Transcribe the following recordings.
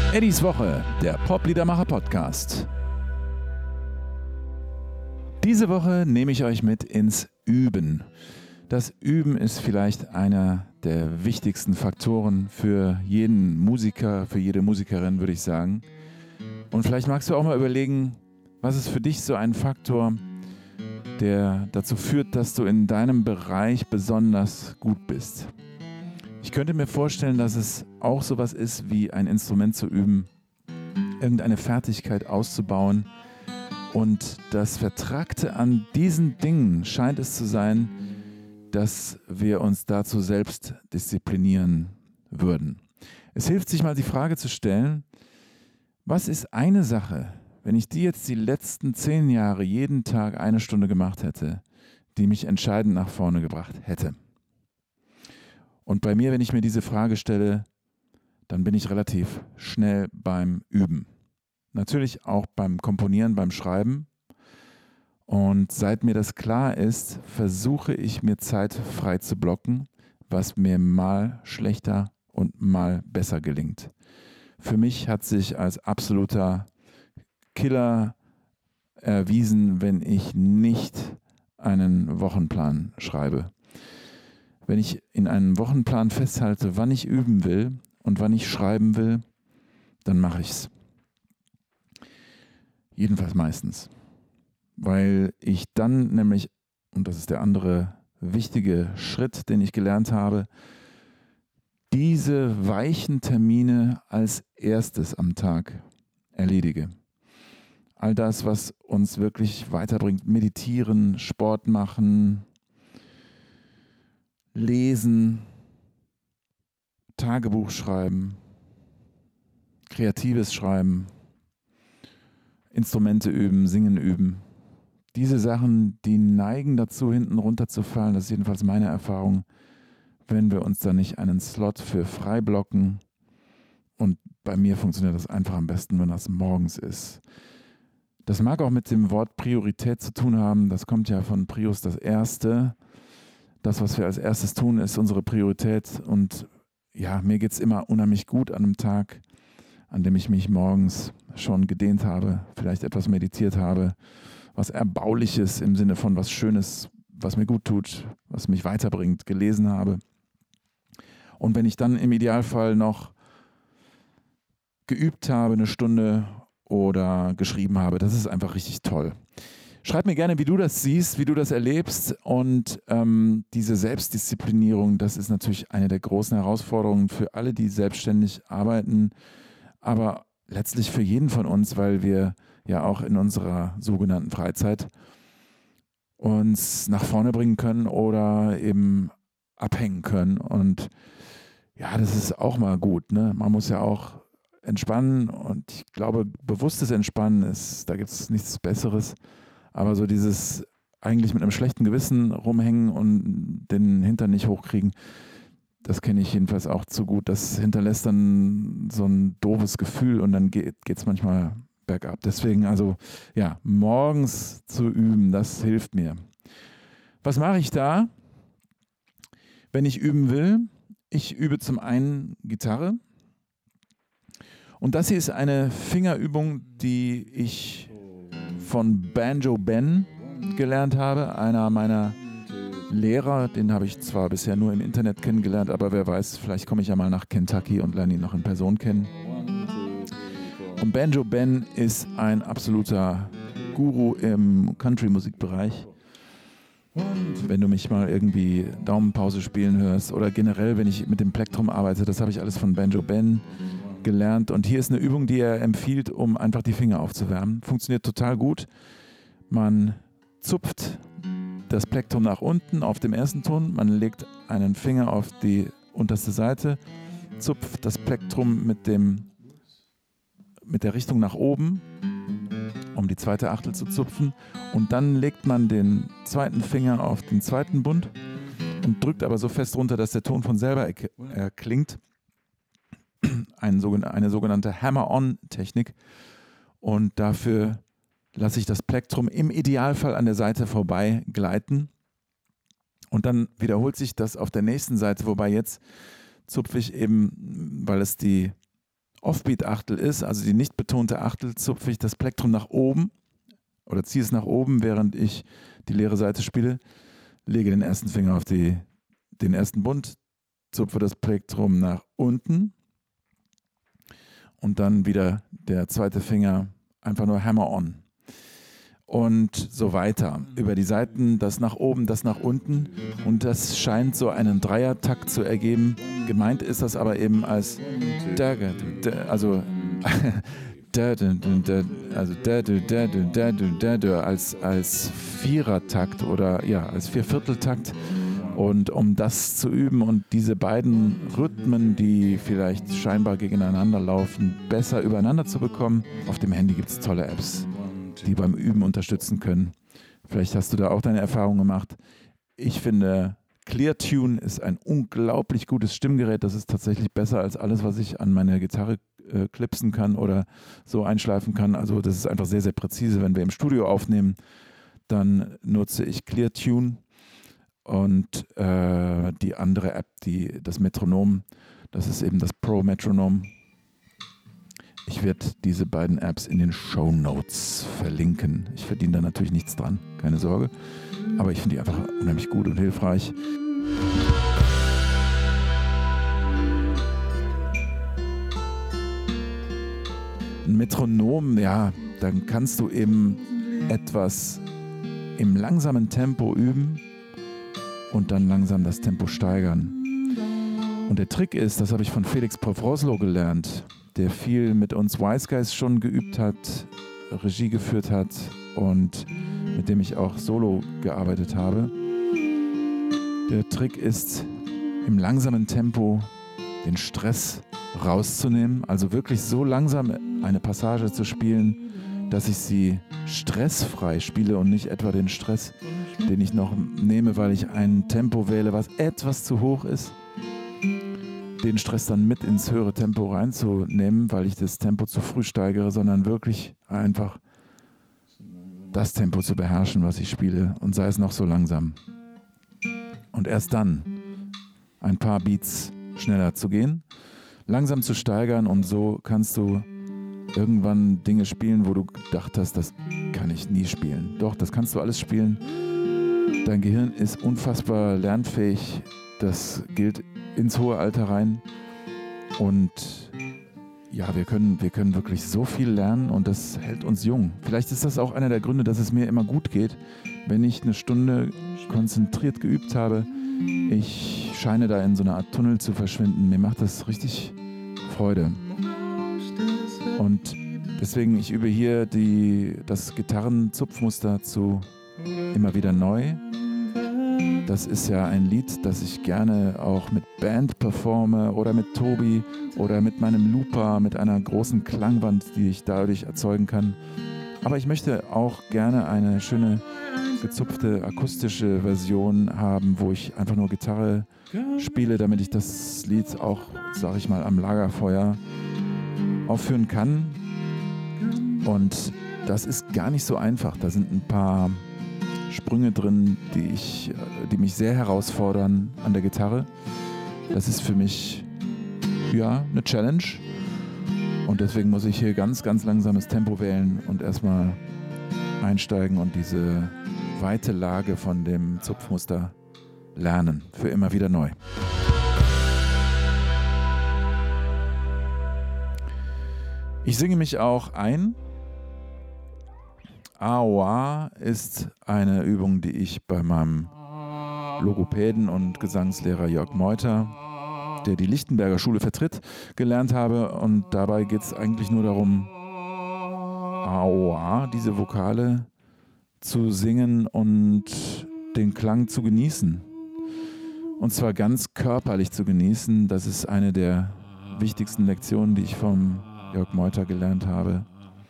Eddies Woche, der Pop-Liedermacher-Podcast. Diese Woche nehme ich euch mit ins Üben. Das Üben ist vielleicht einer der wichtigsten Faktoren für jeden Musiker, für jede Musikerin, würde ich sagen. Und vielleicht magst du auch mal überlegen, was ist für dich so ein Faktor, der dazu führt, dass du in deinem Bereich besonders gut bist. Ich könnte mir vorstellen, dass es auch sowas ist, wie ein Instrument zu üben, irgendeine Fertigkeit auszubauen. Und das Vertrackte an diesen Dingen scheint es zu sein, dass wir uns dazu selbst disziplinieren würden. Es hilft, sich mal die Frage zu stellen, was ist eine Sache, wenn ich die jetzt die letzten 10 Jahre jeden Tag 1 Stunde gemacht hätte, die mich entscheidend nach vorne gebracht hätte? Und bei mir, wenn ich mir diese Frage stelle, dann bin ich relativ schnell beim Üben. Natürlich auch beim Komponieren, beim Schreiben. Und seit mir das klar ist, versuche ich mir Zeit frei zu blocken, was mir mal schlechter und mal besser gelingt. Für mich hat sich als absoluter Killer erwiesen, wenn ich nicht einen Wochenplan schreibe. Wenn ich in einem Wochenplan festhalte, wann ich üben will und wann ich schreiben will, dann mache ich es. Jedenfalls meistens. Weil ich dann nämlich, und das ist der andere wichtige Schritt, den ich gelernt habe, diese weichen Termine als erstes am Tag erledige. All das, was uns wirklich weiterbringt, meditieren, Sport machen, lesen, Tagebuch schreiben, kreatives Schreiben, Instrumente üben, Singen üben. Diese Sachen, die neigen dazu, hinten runterzufallen. Das ist jedenfalls meine Erfahrung, wenn wir uns da nicht einen Slot für frei blocken. Und bei mir funktioniert das einfach am besten, wenn das morgens ist. Das mag auch mit dem Wort Priorität zu tun haben. Das kommt ja von Prius, das Erste. Das, was wir als erstes tun, ist unsere Priorität. Und ja, mir geht es immer unheimlich gut an einem Tag, an dem ich mich morgens schon gedehnt habe, vielleicht etwas meditiert habe, was Erbauliches im Sinne von was Schönes, was mir gut tut, was mich weiterbringt, gelesen habe. Und wenn ich dann im Idealfall noch geübt habe, 1 Stunde oder geschrieben habe, das ist einfach richtig toll. Schreib mir gerne, wie du das siehst, wie du das erlebst. Und diese Selbstdisziplinierung, das ist natürlich eine der großen Herausforderungen für alle, die selbstständig arbeiten, aber letztlich für jeden von uns, weil wir ja auch in unserer sogenannten Freizeit uns nach vorne bringen können oder eben abhängen können. Und ja, das ist auch mal gut, ne? Man muss ja auch entspannen und ich glaube, bewusstes Entspannen da gibt es nichts Besseres. Aber so dieses eigentlich mit einem schlechten Gewissen rumhängen und den Hintern nicht hochkriegen, das kenne ich jedenfalls auch zu gut. Das hinterlässt dann so ein doofes Gefühl und dann geht es manchmal bergab. Deswegen also, ja, morgens zu üben, das hilft mir. Was mache ich da, wenn ich üben will? Ich übe zum einen Gitarre. Und das hier ist eine Fingerübung, die ich von Banjo Ben gelernt habe, einer meiner Lehrer, den habe ich zwar bisher nur im Internet kennengelernt, aber wer weiß, vielleicht komme ich ja mal nach Kentucky und lerne ihn noch in Person kennen. Und Banjo Ben ist ein absoluter Guru im Country-Musikbereich. Und wenn du mich mal irgendwie Daumenpause spielen hörst oder generell, wenn ich mit dem Plektrum arbeite, das habe ich alles von Banjo Ben gelernt. Und hier ist eine Übung, die er empfiehlt, um einfach die Finger aufzuwärmen. Funktioniert total gut. Man zupft das Plektrum nach unten auf dem ersten Ton. Man legt einen Finger auf die unterste Seite, zupft das Plektrum mit der Richtung nach oben, um die zweite Achtel zu zupfen. Und dann legt man den zweiten Finger auf den zweiten Bund und drückt aber so fest runter, dass der Ton von selber erklingt. Eine sogenannte Hammer-on-Technik. Und dafür lasse ich das Plektrum im Idealfall an der Seite vorbei gleiten. Und dann wiederholt sich das auf der nächsten Seite, wobei jetzt zupfe ich eben, weil es die Offbeat-Achtel ist, also die nicht betonte Achtel, zupfe ich das Plektrum nach oben oder ziehe es nach oben, während ich die leere Seite spiele, lege den ersten Finger auf den ersten Bund, zupfe das Plektrum nach unten und dann wieder der zweite Finger, einfach nur Hammer on. Und so weiter. Über die Seiten, das nach oben, das nach unten. Und das scheint so einen Dreiertakt zu ergeben. Gemeint ist das aber eben als als Vierertakt oder ja, als Viervierteltakt. Und um das zu üben und diese beiden Rhythmen, die vielleicht scheinbar gegeneinander laufen, besser übereinander zu bekommen, auf dem Handy gibt es tolle Apps, die beim Üben unterstützen können. Vielleicht hast du da auch deine Erfahrung gemacht. Ich finde, ClearTune ist ein unglaublich gutes Stimmgerät. Das ist tatsächlich besser als alles, was ich an meine Gitarre klipsen kann oder so einschleifen kann. Also das ist einfach sehr, sehr präzise. Wenn wir im Studio aufnehmen, dann nutze ich ClearTune und die andere App, das Metronom, das ist eben das Pro Metronom. Ich werde diese beiden Apps in den Shownotes verlinken. Ich verdiene da natürlich nichts dran, keine Sorge. Aber ich finde die einfach unheimlich gut und hilfreich. Ein Metronom, ja, dann kannst du eben etwas im langsamen Tempo üben und dann langsam das Tempo steigern. Und der Trick ist, das habe ich von Felix Pofroslow gelernt, der viel mit uns Wise Guys schon geübt hat, Regie geführt hat und mit dem ich auch solo gearbeitet habe. Der Trick ist, im langsamen Tempo den Stress rauszunehmen, also wirklich so langsam eine Passage zu spielen, dass ich sie stressfrei spiele und nicht etwa den Stress, den ich noch nehme, weil ich ein Tempo wähle, was etwas zu hoch ist, den Stress dann mit ins höhere Tempo reinzunehmen, weil ich das Tempo zu früh steigere, sondern wirklich einfach das Tempo zu beherrschen, was ich spiele, und sei es noch so langsam. Und erst dann ein paar Beats schneller zu gehen, langsam zu steigern, und so kannst du irgendwann Dinge spielen, wo du gedacht hast, das kann ich nie spielen. Doch, das kannst du alles spielen. Dein Gehirn ist unfassbar lernfähig. Das gilt ins hohe Alter rein. Und ja, wir können wirklich so viel lernen, und das hält uns jung. Vielleicht ist das auch einer der Gründe, dass es mir immer gut geht, wenn ich eine Stunde konzentriert geübt habe. Ich scheine da in so einer Art Tunnel zu verschwinden. Mir macht das richtig Freude. Und deswegen, ich übe hier das Gitarrenzupfmuster zu immer wieder neu. Das ist ja ein Lied, das ich gerne auch mit Band performe oder mit Tobi oder mit meinem Looper, mit einer großen Klangwand, die ich dadurch erzeugen kann. Aber ich möchte auch gerne eine schöne gezupfte akustische Version haben, wo ich einfach nur Gitarre spiele, damit ich das Lied auch, sag ich mal, am Lagerfeuer aufführen kann. Und das ist gar nicht so einfach. Da sind ein paar Sprünge drin, die mich sehr herausfordern an der Gitarre. Das ist für mich ja eine Challenge. Und deswegen muss ich hier ganz, ganz langsames Tempo wählen und erstmal einsteigen und diese weite Lage von dem Zupfmuster lernen. Für immer wieder neu. Ich singe mich auch ein. Aua ist eine Übung, die ich bei meinem Logopäden und Gesangslehrer Jörg Meuter, der die Lichtenberger Schule vertritt, gelernt habe. Und dabei geht es eigentlich nur darum, Aua, diese Vokale zu singen und den Klang zu genießen. Und zwar ganz körperlich zu genießen. Das ist eine der wichtigsten Lektionen, die ich vom Jörg Meuter gelernt habe.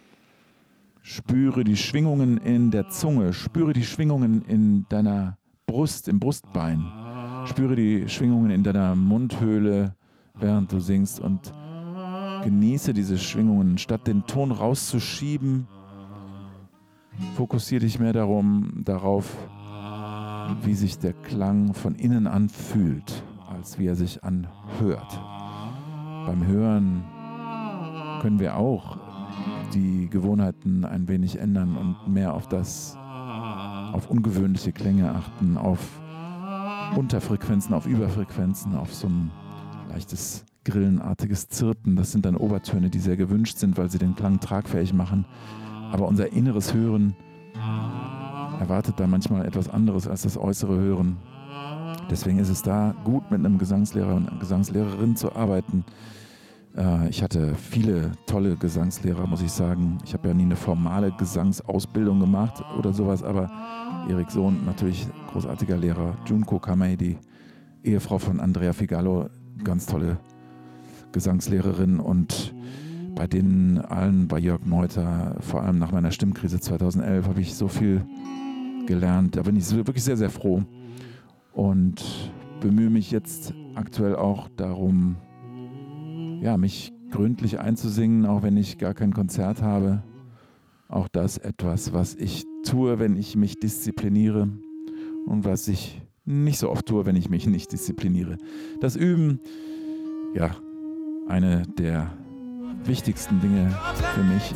Spüre die Schwingungen in der Zunge, spüre die Schwingungen in deiner Brust, im Brustbein. Spüre die Schwingungen in deiner Mundhöhle, während du singst, und genieße diese Schwingungen. Statt den Ton rauszuschieben, fokussiere dich mehr darauf, wie sich der Klang von innen anfühlt, als wie er sich anhört. Beim Hören können wir auch die Gewohnheiten ein wenig ändern und mehr auf ungewöhnliche Klänge achten, auf Unterfrequenzen, auf Überfrequenzen, auf so ein leichtes grillenartiges Zirpen. Das sind dann Obertöne, die sehr gewünscht sind, weil sie den Klang tragfähig machen. Aber unser inneres Hören erwartet da manchmal etwas anderes als das äußere Hören. Deswegen ist es da gut, mit einem Gesangslehrer und einer Gesangslehrerin zu arbeiten. Ich hatte viele tolle Gesangslehrer, muss ich sagen. Ich habe ja nie eine formale Gesangsausbildung gemacht oder sowas, aber Erik Sohn, natürlich großartiger Lehrer. Junko Kamei, die Ehefrau von Andrea Figallo, ganz tolle Gesangslehrerin. Und bei denen allen, bei Jörg Meuter, vor allem nach meiner Stimmkrise 2011, habe ich so viel gelernt. Da bin ich wirklich sehr, sehr froh und bemühe mich jetzt aktuell auch darum, ja, mich gründlich einzusingen, auch wenn ich gar kein Konzert habe. Auch das etwas, was ich tue, wenn ich mich diszipliniere und was ich nicht so oft tue, wenn ich mich nicht diszipliniere. Das Üben, ja, eine der wichtigsten Dinge für mich.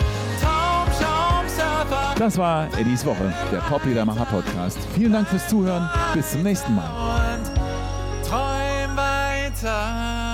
Das war Eddies Woche, der Pop-Liedermacher Podcast. Vielen Dank fürs Zuhören. Bis zum nächsten Mal. Und träum weiter.